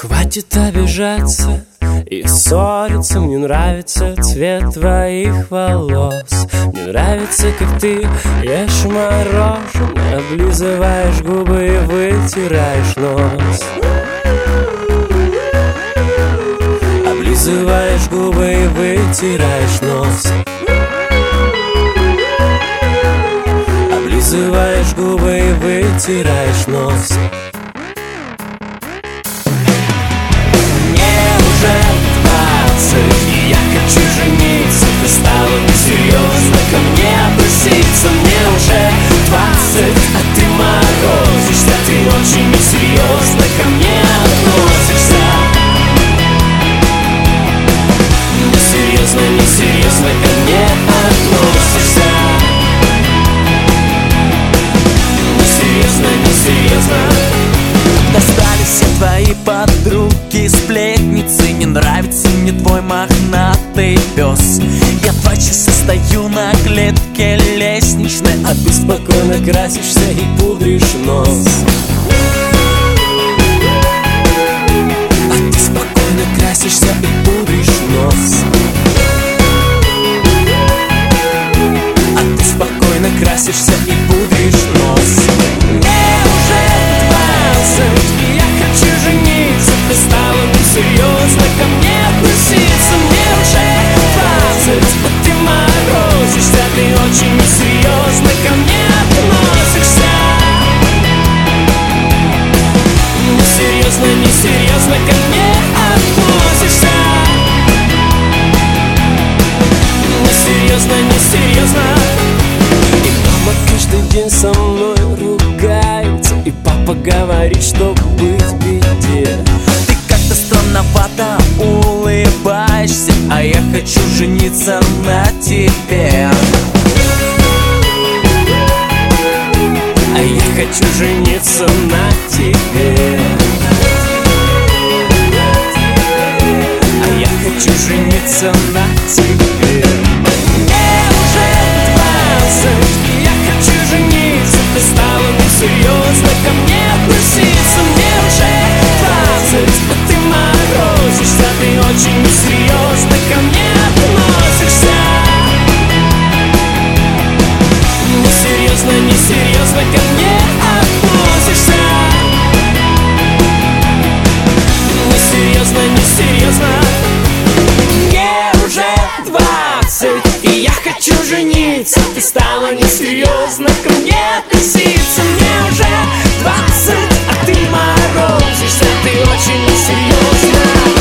Хватит обижаться и ссориться. Мне нравится цвет твоих волос. Мне нравится, как ты ешь мороженое, облизываешь губы и вытираешь нос. Облизываешь губы и вытираешь нос. Облизываешь губы и вытираешь нос. И я хочу жениться. Ты стала несерьезно ко мне относиться. Мне уже 20, а ты морозишься. Ты очень несерьезно ко мне относишься. Несерьезно, несерьезно ко мне относишься. Несерьезно, несерьезно. Достали все твои подруги, сплетницы. Не нравится мне твой мохнатый пес. Я 2 часа стою на клетке лестничной, а ты спокойно красишься и пудришь нос. А ты спокойно красишься и пудришь нос. А ты спокойно красишься и пудришь нос. И я хочу жениться. Ты стала несерьезно ко мне относиться. Мне уже 20, а ты морозишься. Ты очень несерьезно ко мне относишься. Несерьезно, несерьезно ко мне относишься. Несерьезно, несерьезно. И мама каждый день со мной ругается, и папа говорит, что быть в беде. Ты как-то странновато улыбаешься, а я хочу жениться на тебе. А я хочу жениться на тебе. А я хочу жениться на тебе. Мне уже 20, и я хочу жениться. Ты стала несерьезно ко мне относиться. Мне уже 20, а ты морозишься. Ты очень несерьезно ко мне относишься. Несерьезно, несерьезно ко мне относишься. Несерьезно, несерьезно. Мне уже 20, и я хочу жениться. Ты стала несерьезно ко мне относиться. Мне уже 20, а ты морозишься. Ты очень несерьезно.